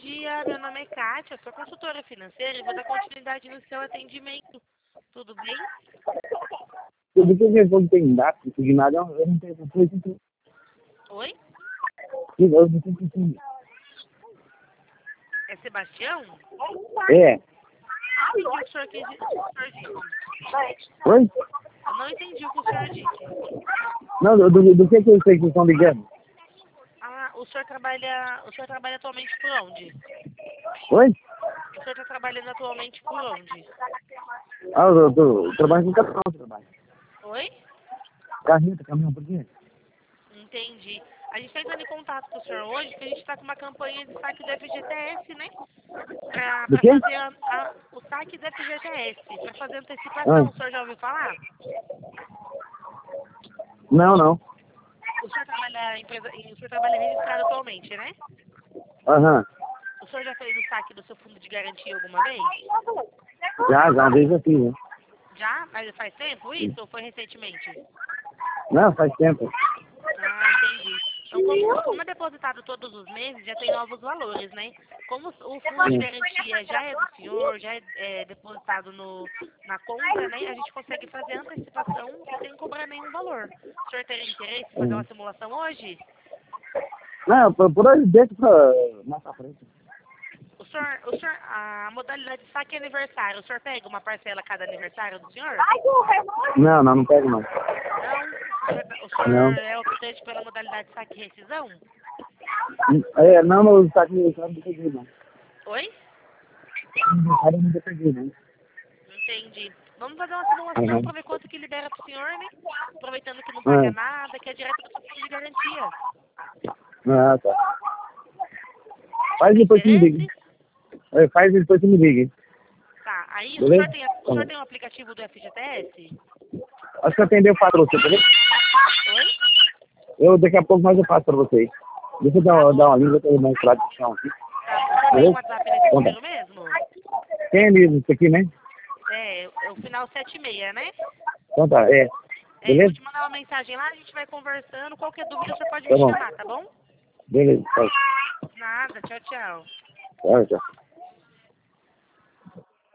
dia, meu nome é Kátia, sou consultora financeira e vou dar continuidade no seu atendimento. Tudo bem? Tudo que eu respondo tem data, de nada, eu não tenho coisa. Oi? Eu não tenho coisa. É Sebastião? É. Não entendi o que o senhor disse. Oi? Eu não entendi o que o senhor disse. Não, do que eu sei que estão ligando? Ah, o senhor trabalha atualmente por onde? Oi? O senhor está trabalhando atualmente por onde? Ah, eu trabalho com caminhão, trabalho. Oi? Carreta, caminhão, por quê? Entendi. A gente está entrando em contato com o senhor hoje porque a gente está com uma campanha de saque do FGTS, né? Para Do quê? fazer o saque do FGTS, para fazer antecipação. O senhor já ouviu falar? Não, não. O senhor trabalha o senhor trabalha registrado atualmente, né? Aham. O senhor já fez o saque do seu fundo de garantia alguma vez? Já uma vez assim, né? Já? Mas faz tempo isso ou foi recentemente? Não, faz tempo. Ah, entendi. Então, como é depositado todos os meses, já tem novos valores, né? Como o fundo de garantia já é do senhor, já é depositado na conta, né? A gente consegue fazer a antecipação sem cobrar nenhum valor. O senhor teria interesse em fazer uma simulação hoje? Não, por hoje deixa pra mais pra frente. A modalidade de saque é aniversário. O senhor pega uma parcela a cada aniversário do senhor? Não, não pego não. Não? O senhor Não. é optante pela modalidade de saque e rescisão? É, não está aqui, eu não peguei não. Oi? Eu não peguei não. Entendi. Vamos fazer uma simulação para ver quanto que libera pro senhor, né? Aproveitando que não paga Ah, nada, que é direto do seu fundo de garantia. ah, tá. Faz Tem depois que me ligue. interesse? Faz depois que me ligue. Tá. Aí Beleza? o senhor tem um aplicativo do FGTS? Acho que eu atendeu para você, tá vendo? Oi? Daqui a pouco mais eu faço para vocês. Deixa eu Tá dar bom. uma língua para eu mostrar de chão aqui. Tá. O senhor tem um Beleza? WhatsApp nesse Então, tá. número mesmo? Tem livro isso aqui, né? É o final 76, né? Então tá, É, eu vou beleza? te mandar uma mensagem lá, a gente vai conversando. Qualquer dúvida você pode Tá me bom. chamar, tá bom? Beleza, tchau. Nada, tchau, tchau. Tchau, tchau.